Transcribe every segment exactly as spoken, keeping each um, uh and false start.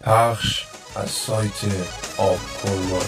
پخش از سایت آب کرمانش.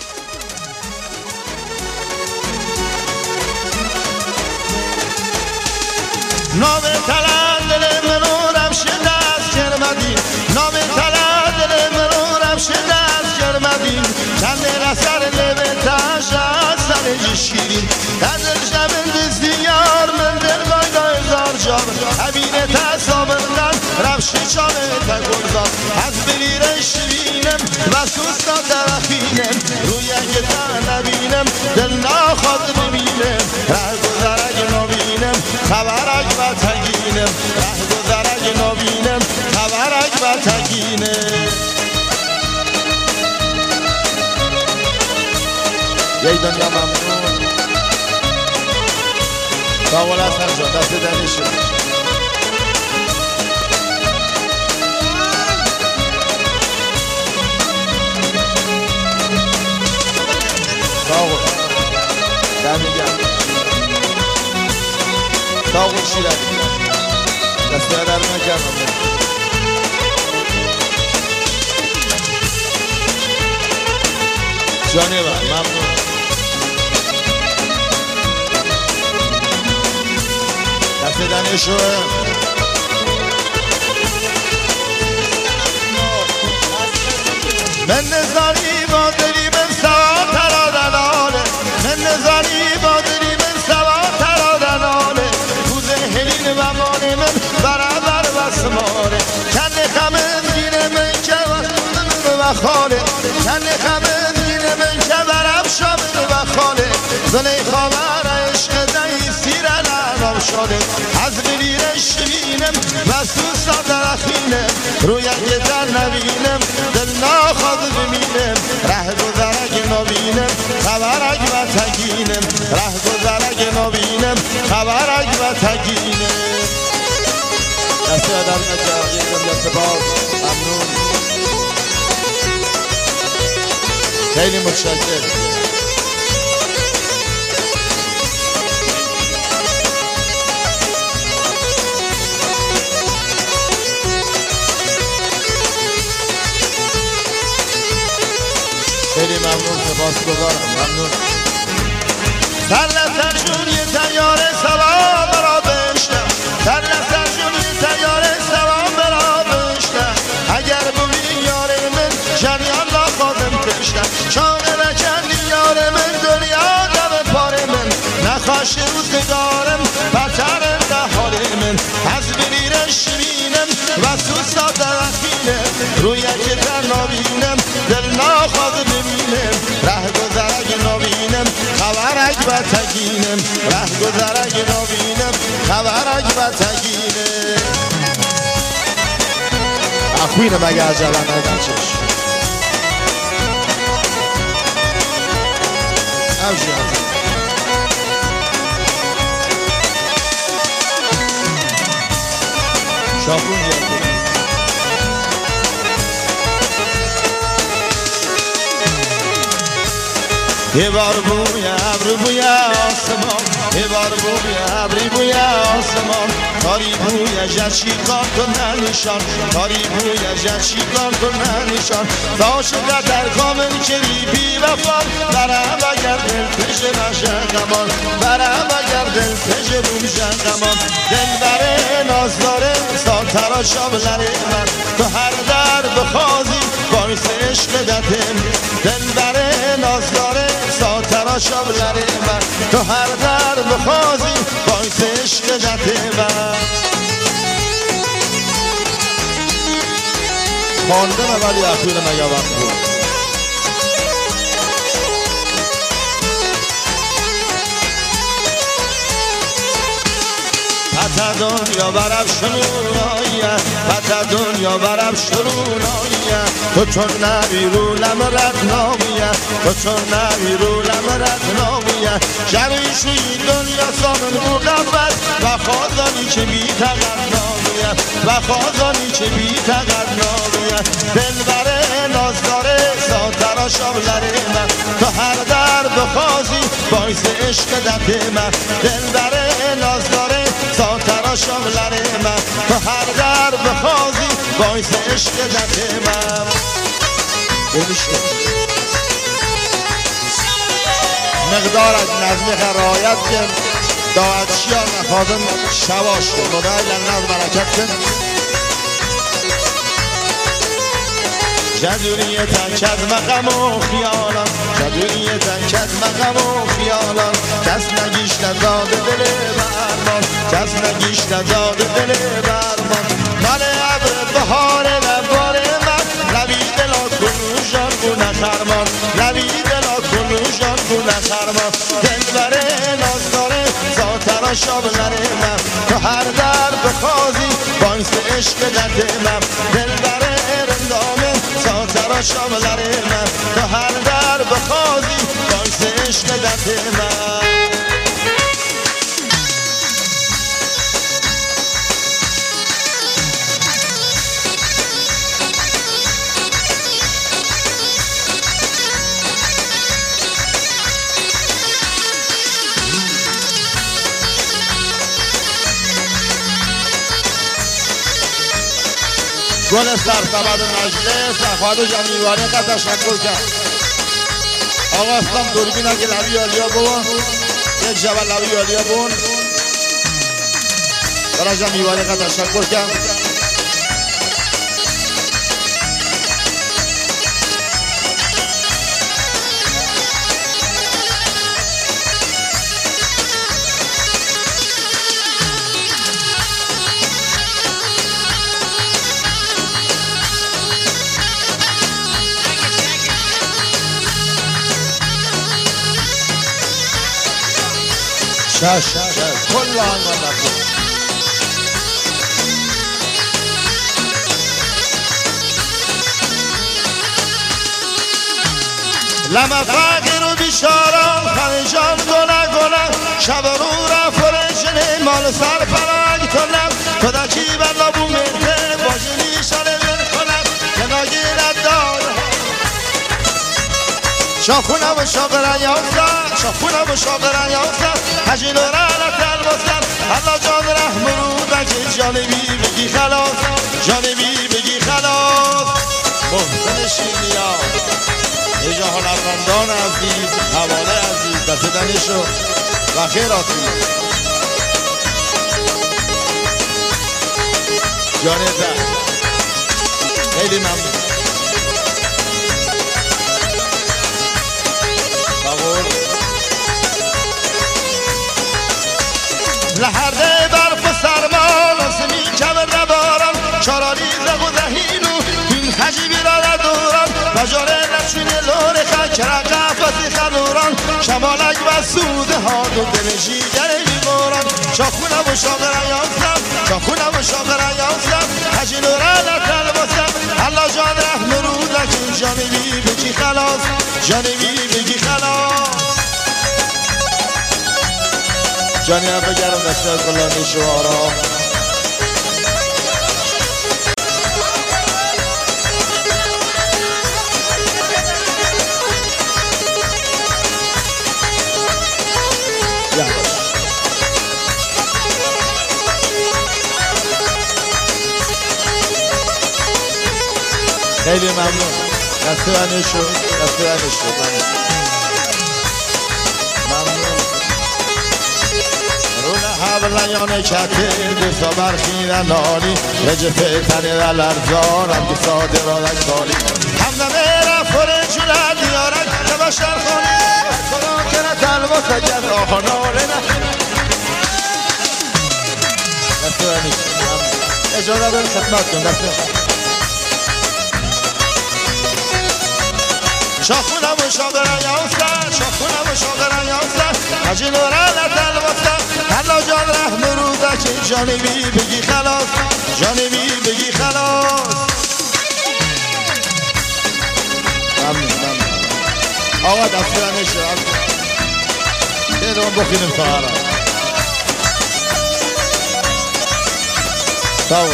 نام تلال دل منو رفشه دست کرمدی، نام تلال دل منو رفشه دست کرمدی، چند رسر لبه تاش از سر شیرین دل جبل دستیار من دل بایدا هزار جام حبینه تا سابقن رفشه چانه تا گلزار از بلیره شیرینم و سوستا درخینم روی اگه تا نبینم دل ناخواد ببینم ره گذرگ نبینم خبرک و تگینم ره گذرگ نبینم خبرک و تگینم. یک دنیا ممنون باقل از هر جا دست دنیشه باقل دمیگم باقل شیرد دست در نکردم جانه با ممنون دست دنیشو من نزاری با دلی من سوا ترادناله من نزاری با دلی من سوا ترادناله روز هلین و مانه من برابر و سماره چند خمم گیره من که و خاله چند خمم گیره من که برم شامل و خاله زلیخا بر عشق دهی سیر الانام شاله از بلیره شوینم و سوسا درخینم روی که در نبینم دل ناخواد ببینم ره گذرگ نبینم خبرک و تگینم ره گذرگ نبینم خبرک و تگینم. دسته در نجاقیدم دست باز ممنون خیلی متشکر. خیلی ممنون سپاسگزارم ممنون. سر لسر جون یه تیاره سوام را بشتم سر لسر جون یه تیاره سوام را بشتم اگر بودی یار من جریان را خواهم کشتم چانه نکردی یار من دنیا دم پار من نخواش روزگارم بتر ده حال من از بلیره شیرینم و سوستا درخینم روی که در نبینم دل ناخواد ببینم ره گذرگ نبینم خبرک و تگینم ره گذرگ نبینم خبرک و تگینم. اخوینم اگه عجبه ندن چش اوجی اوجی شاپون یاد یه بار بوی ابر بوی آسمان یه بار بوی ابر بوی آسمان کاری بوی جشیقان تو ننشان کاری بوی جشیقان تو ننشان تا شده در کامل کری بی وفان برم اگر دل پیش نشن قمان برم اگر دل پیش روشن قمان دل بره ناز داره ساترا شابلره من تو هر در بخوازی باعث عشق دتم دل بره ناز داره ساترا شابلره من تو هر در بخوازی باعث عشق دت من. خواندم ولی اخیر مگه وقت بود پتا دنیا برم شنونایه پتا دنیا برم شنونایه تو چون نبی رو لمرت نامیه تو چون نبی رو لمرت نامیه جریشوی دنیا سامن رو قبت و خازانی که بی تقر نامیه و خازانی که بی تقر نامیه دل بره ناز داره ساترا شابلره من تو هر در بخوازی باعث عشق دت من دل بره ناز داره ساترا شابلره من تو هر در بخوازی باعث عشق دت من. بمیشه مقدار از نظمی رعایت کن داعتشیان نفاظن شواش کن خدای لنز برکت کن جدوریتن کد مقام و خیالان جدوریتن کد مقام و خیالان کس نگیش نزاد دل برمان کس نگیش نزاد دل برمان مال عبر بهار نبار من لبی دلا کنوشان گونه خرمان لبی دلا کنوشان گونه خرمان دلبره نازداره زاترا شابلره من تو هر در بخوازی باعث عشق درد من دلبره رندامه زاترا شابلره من تو هر در بخوازی باعث عشق درد من گل سرسبد مجلس اخواد و جمیوانه قد تشکر کرد آقا اسلام دوربین اگه لبی آلیا بون یک جبل لبی آلیا بون برای جمیوانه قد تشکر کرد شش کل آنگان نکن لما فقیر و بیشارم خانجان گناه گناه شب رو را فرشنه مال سر پرنگ تنم تو دا چی بلا بومنده باجنی شاله ور کنم کناگیرت داره شاخونه و شاقرن یازده شاخونه و شاقرن یازده هجین و رالت البستن الله جان رحم رو بگی جانبی بگی خلاص جانبی بگی خلاص محسن شیریا ایجا هنرمندان عزیز حواله عزیز دست دنشو و خیراتی جانبه خیلی ممنون لحرده برف و سرمان آسمی کمر نبارم چارانی زغ و زهینو این خجیبی را ندورم بجاره نچونه لور خکر قفصی خلوران شمالک و سوده ها دو دل جیگر میبورم شاخونه و شاقر یاستم شاخونه و شاقر یاستم هجین و رالت البستم الله جان رحم رو لکن جانبی بگی خلاص جانبی بگی خلاص جانی هم بگرم دسته کلانی شوارا خیلی ممنون دسته ونشو دسته ونشو ممنون حبلایان کته دستا برخیرن نانی رجفه تنه و لرزان هم که ساده را دکتاری همدمه رفاره جلد دیارک نبشتر خانی خدا کنه تلوات گرد آخا ناله نه دسته و نیست اجازه بریم خدمت کن دسته شاخونه و شاقرن یاستن شاخونه و شاقرن یاستن هجین و رالت البستن الله جان رحم رو دکن جانبی بگی خلاص جانبی بگی خلاص ممنون ممنون آقا دسته نشه خیلی اون بخینیم سهارا ساو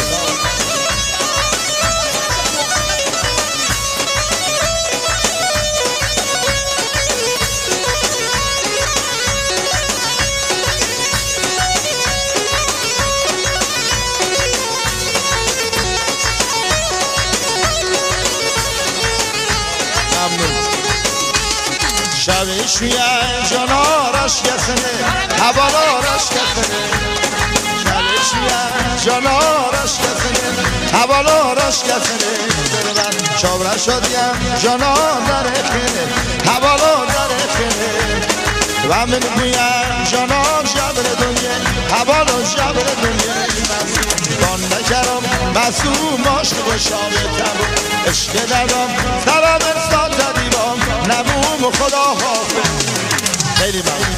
شبش میان جانارش کسنه حوالارش کسنه شبش میان جانارش کسنه حوالارش کسنه دربن چابره شدیم جانار در خینه حوالار در خینه و من میان جانار جبر دنیا حوالار جبر دنیا بان نکرم مسوم عاشق و شامتم عشق دادم سبب ساعت دیوام نبوم و خدا حافظ خیلی ممنون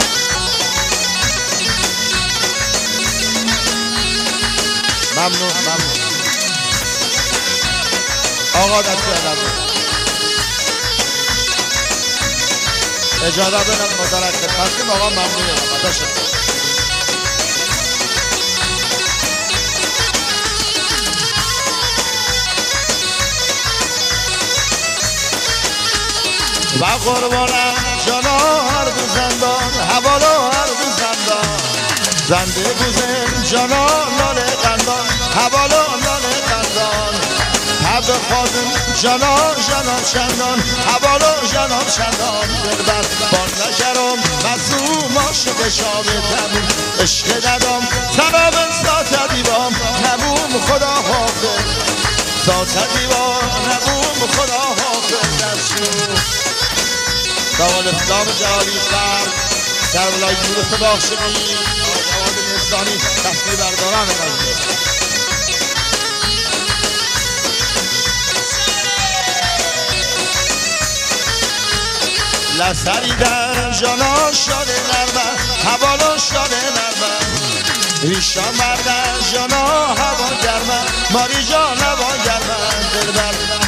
ممنون ممنون آقا دستی ادب اجازه بدن مدرک خدمتتون آقا ممنونم تشکر و قربانم جانا هر دو زندان حوالا هر دو زندان زنده بوزن جانا لاله قندان حوالا لاله قندان حب خادم جانا جانا چندان حوالا جانا چندان دلبر بان نکرم مظلوم عاشق شامتم عشق ددام سبب ساعت دیوام نبوم خدا حافظ ساعت دیوام نبوم خدا حافظ درشون دوال اسلام جلالی فرد سرولای یونس باخشقی جواد نزدانی تصویر بردارن مجلس لسری در جانا شاده نرمه حوالا شاده نرمه ریشان بردن جانا هوا گرمه ماری جان هوا گرمه دل بردن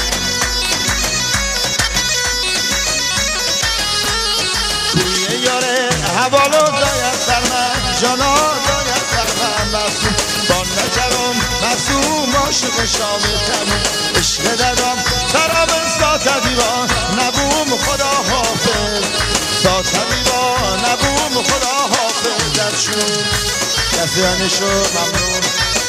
یاره حوالو داید سرمن جانا داید سرمن مسوم بان نکرم مسوم عاشق شامتم عشق ددام سراب ساعت دیوان نبوم خدا حافظ ساعت دیوان نبوم خدا حافظ درشون کسی شو ممنون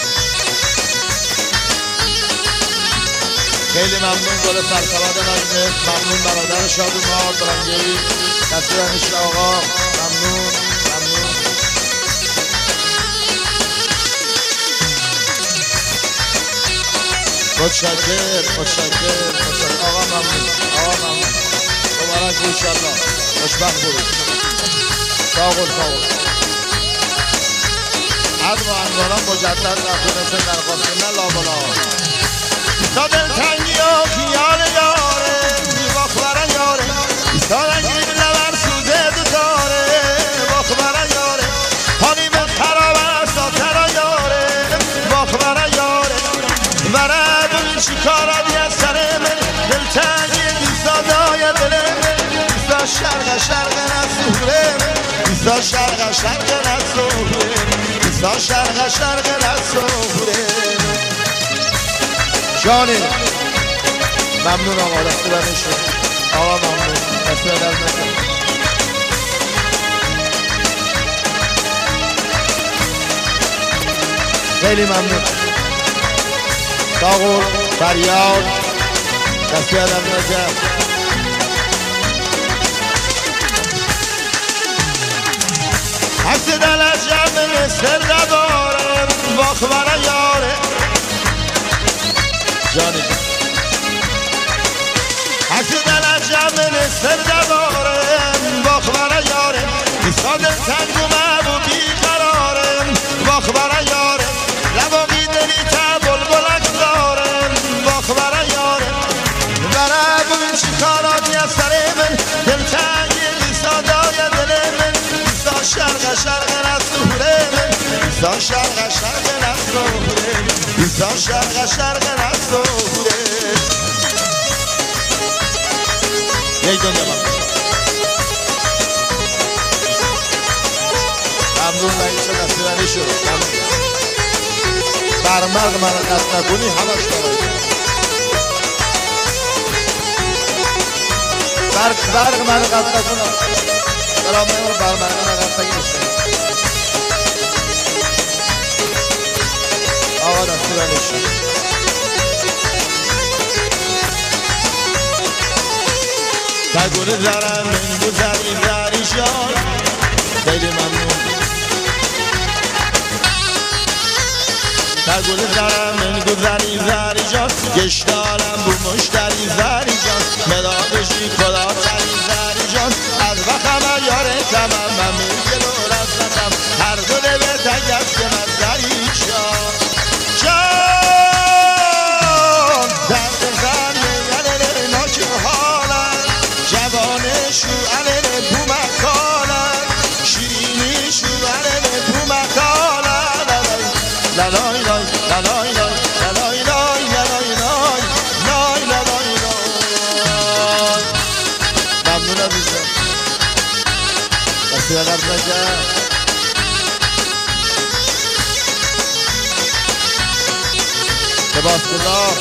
خیلی ممنون گل سرسواد مجلس ممنون برادر شادومار درنگی کسی آقا ممنون ممنون متشکر متشکر متشکر آقا ممنون آقا ممنون مبارک انشالله خوشبخت برو ساقل ساقل از مهنداران مجدد رفتونسه در قاسمه لابلا تا دل تنگی ها خیال یاره باخبرن یاره تا رنگی لبر سوزه دوتاره باخبرن یاره حالی به خراب است آترا یاره باخبرن یاره بره ببین چی کارادی از سر من دل تنگی دیستادای دل من دیستا شرق شرق نسوره دیستا شرق شرق نسوره دیستا شرق شرق نسوره جانی ممنون آقا دستی برنشون آقا ممنون دستی برنشون خیلی ممنون ساقل فریاد دستی برنشون حس دل از جمع مستر ندارم باخبر یاره جانی حس دل از جمع نستر دارم باخبر یارم ایسا دل تنگ اومد و بیقرارم باخبر یارم لباقی دلی تا بلبلک دارم باخبر یارم بره ببین چی کارانی از سر من دل تنگی ایسا دای دل من ایسا شرق شرق نسوره من ایسا شرق شرق نسوره ایسا شرق شرق نسوره یک دنیا ممنون رئیس نصیرانی شد برمرگ من قطع نکنی همش دارد برگ برگ من قطع نکنم برام نمون برمرگ من قطع نکنم آقا نصیرانی شد تگل زرم من گذری زری جان خیلی ممنون تگل زرم من گذری زری جان گشتارم بو مشتری زری جان مدادشی کلا تری زری جان از وقم یاره تمام من میگل و رفتم هر دل به تگست که من زری جان جان درد زن میگل ناک حالم جوان شوعن بو مکانم شیرینی شوعن بو مکانم لالای لای لالای لای لالای لای لالای لای لای لالای لای ممنون عزیزم دستی بغرد نکرد لباس گذار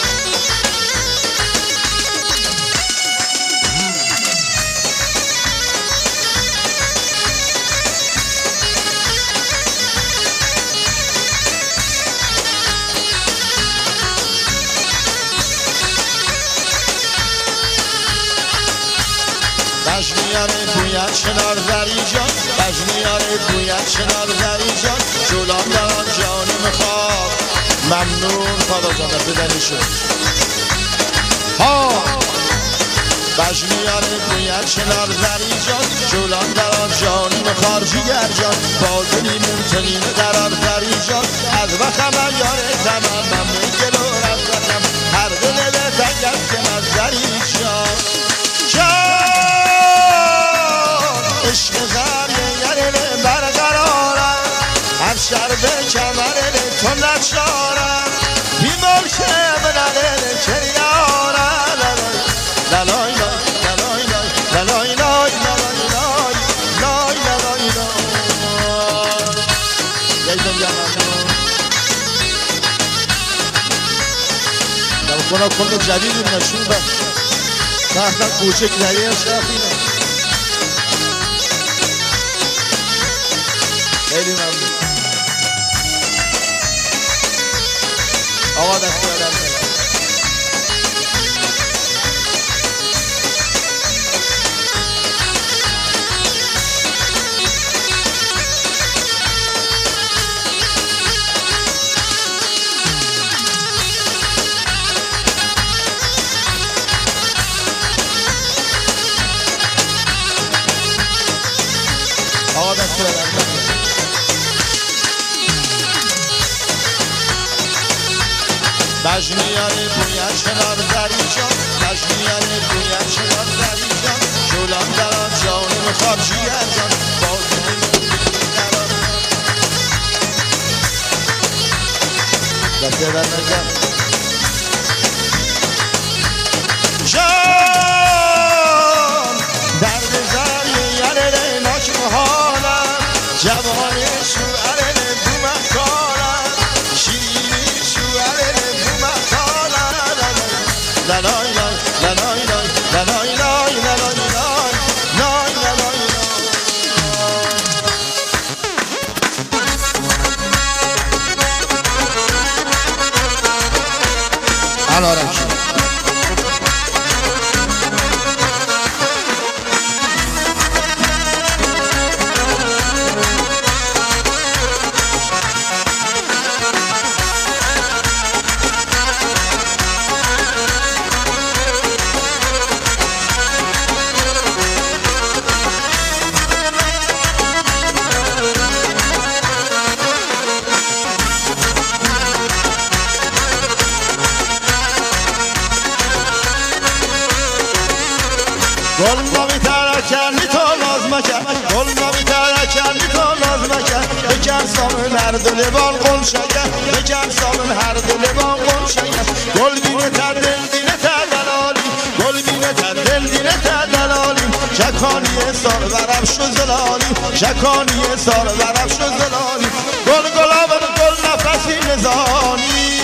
بجنیاره بوید شنار زری جان بجنیاره بوید شنار زری جان جولان دران جانی میخواد ممنون پادا جان بزنی شد ها بجنیاره بوید شنار زری جان جولان دران جانی میخواد جیگر جان بازنی ممتنین درار زری جان از وقم یاره تمام من میگل و رفتم هر دل به تنگست که من زری جان جان عشق زریه یعنی برقرارم هر شرب کمره تو نچارم بیمار که بنده چریارم لالای لای لالای لای لالای لای لالای لای لالای لای یک دنیا ممنون در کنه کل جدید نشون بر تحت کوچک دریه شرفینه خیلی ممنون آقا دستی آدم آقا دستی آدم بجنیاره بوید شنار زری جان بجنیاره بوید شنار زری جان جولان دران جانی میخواد جیگر جان بازنی دران دسته در نکن جان درد زری یعنی ناک محالم جوان شوعر بو مکانم شیرینی شوعر لالای لای لالای لای لالای لای لالای لای لای لالای لای الارم گل نمی ترکنی تو ناز مکن گل نمی ترکنی تو ناز مکن بکن سامن هر دل بان قل شکن بکن سامن هر دل بان قل شکن گل بینه تا دل دینه تا دلالی گل بینه تا دل دینه تا دلالی شکانی سار ورم شو زلالی شکانی سار ورم شو زلالی گل گلابن گل نفسی نزانی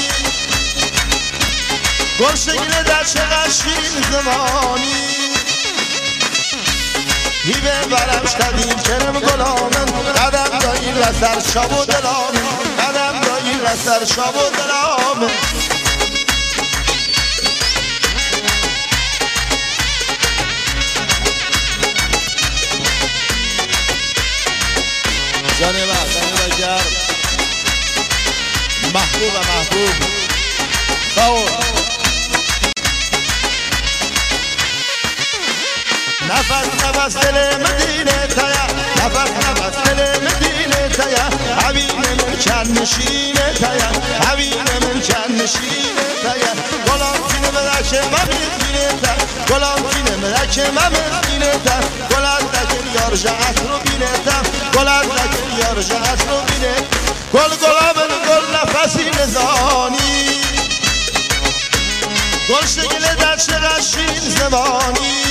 گل شکل در چقدر شیرین زمانی هیبه برم شدیم کرم گلامن قدم دایی رسر شب و دلامن قدم دایی رسر شب و دلامن محبوب محبوب باور نفس نفس دل مدینه تایا نفس نفس دل مدینه تایا حبیب من چند نشینه تایا حبیب من چند نشینه تایا گلام تینه ملک ممزینه تا گلام تینه ملک ممزینه تا گلات دکل یار جهت رو بینه تا گلات دکل یار جهت رو بینه گل گلابن گل نفسی نزانی گل شکل در چقدر شین زمانی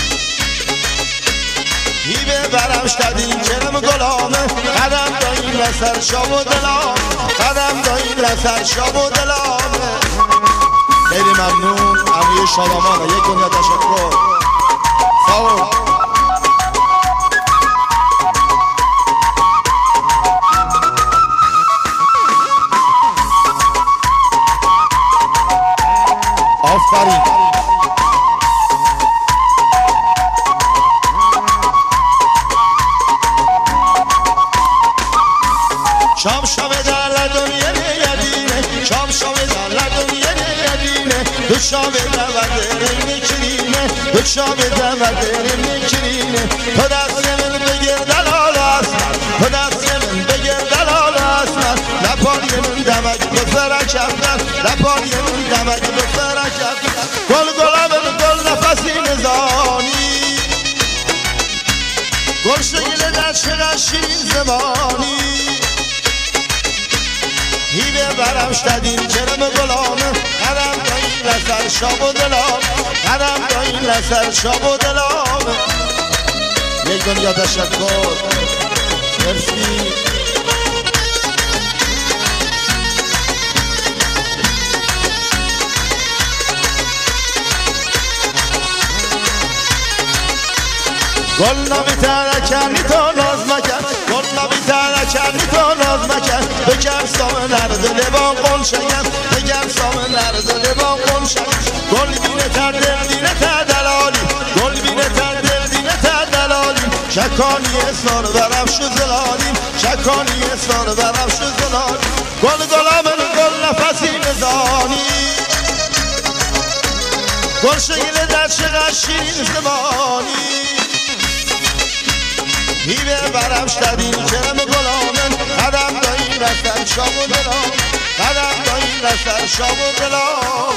هیبه برمش دادیم کرم گلامه قدم داییم لسر شاب و دلام قدم داییم لسر شاب و دلامه خیلی ممنون امیه شادامانه یک دنیا تشکر ساو آفرین شام شام در دنیا نیادینه شام شام در دنیا نیادینه دو شام در ودرین کرینه دو شام در ودرین کرینه تو دست من بگیر دلال اسمر تو دست من بگیر دلال اسمر لپاری من دمک بفرک افتر لپاری من دمک بفرک افتر گل گلابن گل نفسی نزانی گل شکل در چقدر شین زمانی هیبه برمش دادیم کرم گلامه قدم داییم لسر شاب و دلام قدم داییم لسر شاب و دلامه یک دنیا تشکر مرسی گل نمی ترکنی تو ناز مکن گل نمی ترکنی تو ناز مکن بگر سامه نرد لبان قل شکن بگر سامه نرد لبان قل شکن گل بینه تر دل دینه تر دلالی گل بینه تر دل دینه تر دلالی شکانی اسنار برم شو زلالیم شکانی اسنار برم شو زلالیم گل گلامن گل نفسی نزانی گل شکل در چقدر شیرین زمانی هیبه برمش دادیم کرم گلامن قدم داییم لسر شاب و دلام قدم داییم لسر شاب و دلام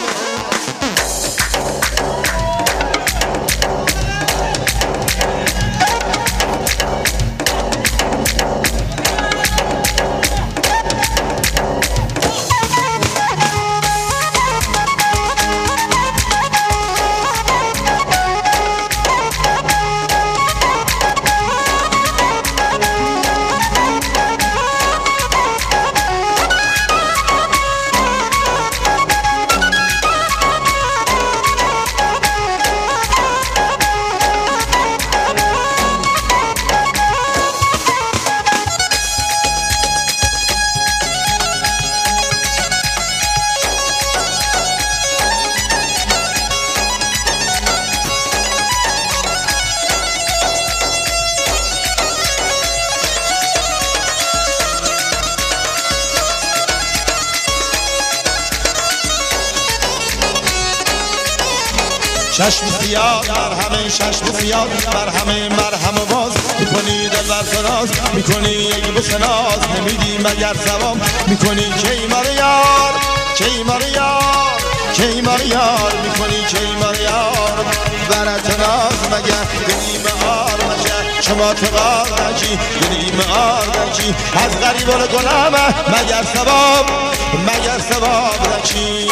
چشم سیاه مرهمه چشم سیاه مرهمه مرهم باز میکنی دل بر فراز میکنی یک بسناز نمیدی مگر ثواب میکنی کی مار یار کی مار یار کی مار یار میکنی کی مار یار برات ناز مگر گلیم آر مگر شما تقار نجی گلیم آر نجی از غریبان گلامه مگر ثواب مگر ثواب نجی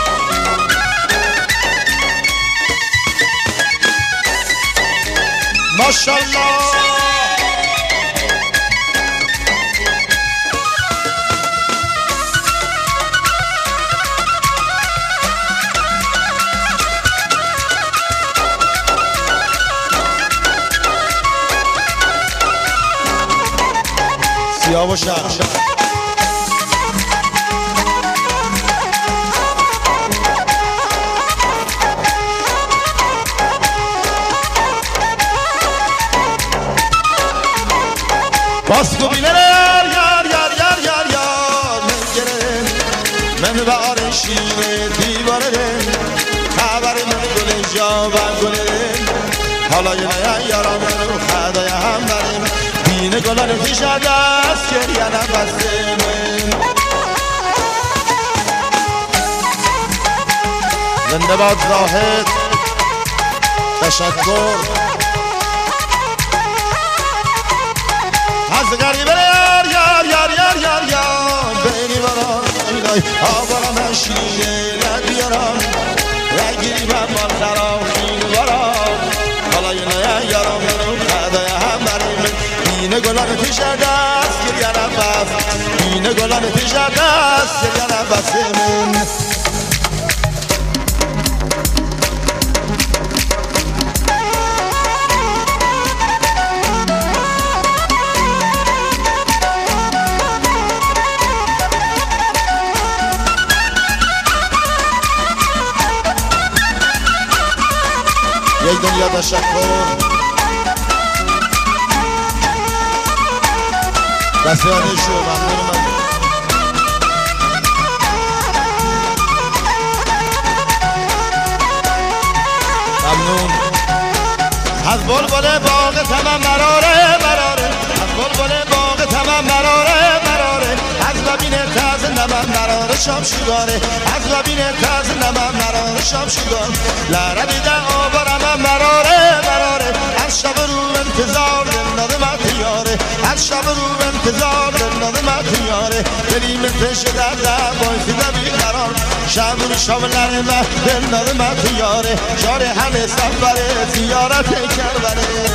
ماشاءالله سیاه و شهر Baskı bilir yar yar yar yar yar yar Mengere من و آره شیره دیواره دل خبر من گل جا و گل حالا یه نیا یارم رو خدای هم بریم بین گلان پیش دست گریه نبسته من زنده باد زاهد تشکر از غریبه یار یار یار یار یار یار بینی بران اینای آبارم شیره لدیاران رگیری من مال خراخین بران حالا یه نیا یارم رو خدای هم بریم بین گلان پیش دست گریه نبست بین گلان پیش دست گریه نبسته من یک دنیا تشکر دستیانه شو ممنون من ممنون از بلبل باغ تمام مراره مراره از بلبل باغ تمام مراره مراره از لبین تازه نمم مراره شام شیگاره از لبین تازه نمم مراره شام شیگار لربی در آبارم مراره مراره از شب رو انتظار دلناده مطیاره از شب رو انتظار دلناده مطیاره دلیم تش در در بایفی دبی قرار شب رو شام لرمه دلناده مطیاره شار همه سفره زیارت کربره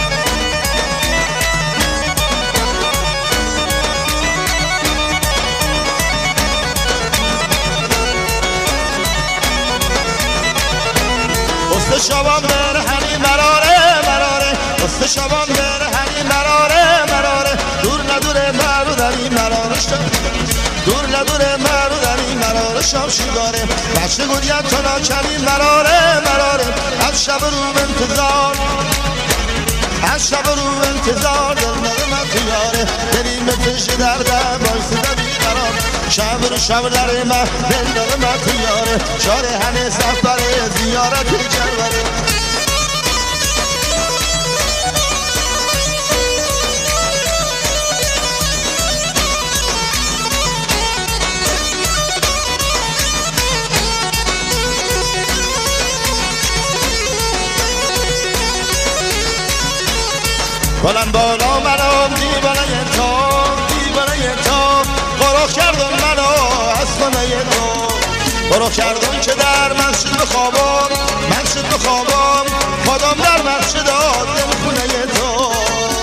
است شبان بر هنی مراره مراره است شبان بر هنی مراره مراره دور ندوره مرو دمی مراره دور ندوره مرو دمی مراره شام شیگاره بچه گوید تو ناکنی مراره مراره از شب رو انتظار از شب رو انتظار دل نظم خیاره دلیم پیش درده بایسته بیقرار شب رو شب لرمه دل نظم خیاره شار همه سفر زیارت جلوره بلند بالا منم دیوانه تو دیوانه تو قرخ کردم منو از خانه تو قرخ کردم که در مسجد بخوابم مسجد بخوابم خودم در مسجد آدم خونه تو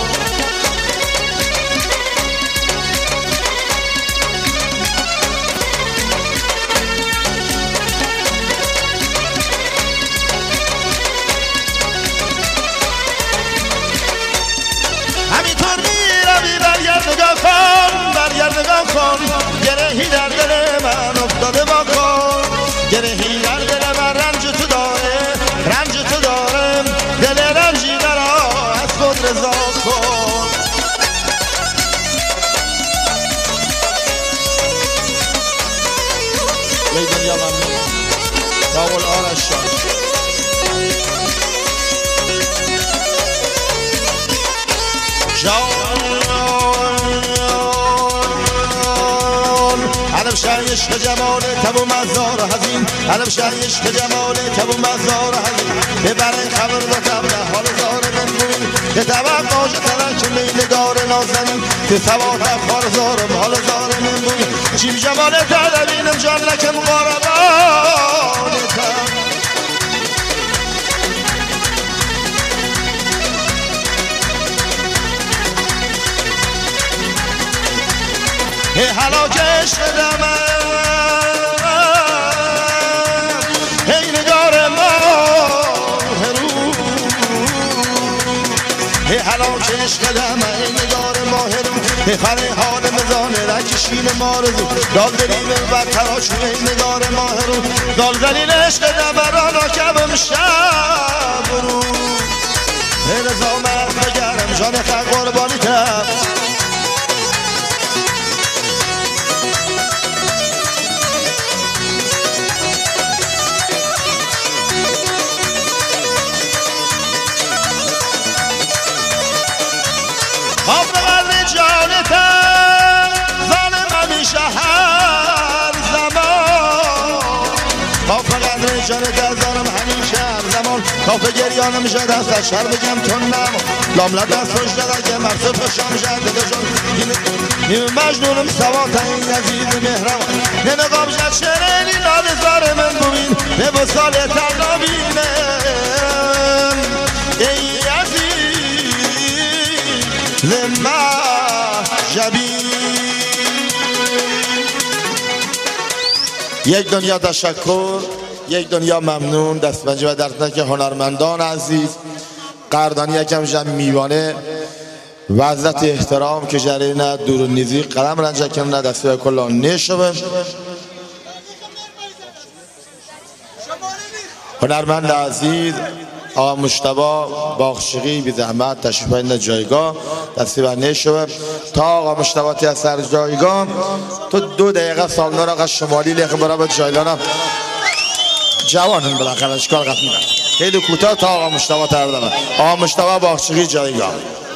برگردگان کن گرهی در دل من افتاده با کن گرهی در دل من رنج تو داره رنج تو دارم دل رنجی برا از خود رضا کن یه دنیا ممنون داول آرش شد علم شهر عشق جمال تبو مزار حزین علم شهر عشق جمال تبو مزار حزین ببره خبر و قبل حال زار من بوین که طبق آج ترک میلگار نازنین که سواد افخار زارم حال زار من بوین چیم جمال تدبینم جان لکم غاربان تم حالا که عشق دمم ای نگار ماه رو حالا که عشق دمم ای نگار ماه رو خره حال مزانه رکشین مارزو دال دلیم و تراشون ای نگار ماه رو دال دلیل عشق دمرانا کبم شب رو رضا مرد بگرم جان خر قربانی تب آب گریانم شد از شر بگم تنم لاملا دست خوش داده مرسو پشم شد دجون نیم مجنونم سوات این یزید مهرم ننقام شد شرینی ناد زار من ببین به بسال تلا بینم ای یزید زما جبین. یک دنیا تشکر، یک دنیا ممنون دستمنجی و دردنک هنرمندان عزیز قدردانی یکم جمع میوانه و حضرت احترام که جرینا دور نیزی قلم رنجه کنه دسته کلان نشوه هنرمند عزیز آقا مجتبی باغچیقی بی زحمت تشریف بیارین جایگاه دستی بر نشوه تا آقا مجتبی از سر جایگاه تو دو دقیقه سالنار آقا شمالی لیخ برای با جایلانم جوانم بالاخره چکار قطعی خیلی کوتاه تا آقا مجتبی تردمه آقا مجتبی باغچیقی جایگاه.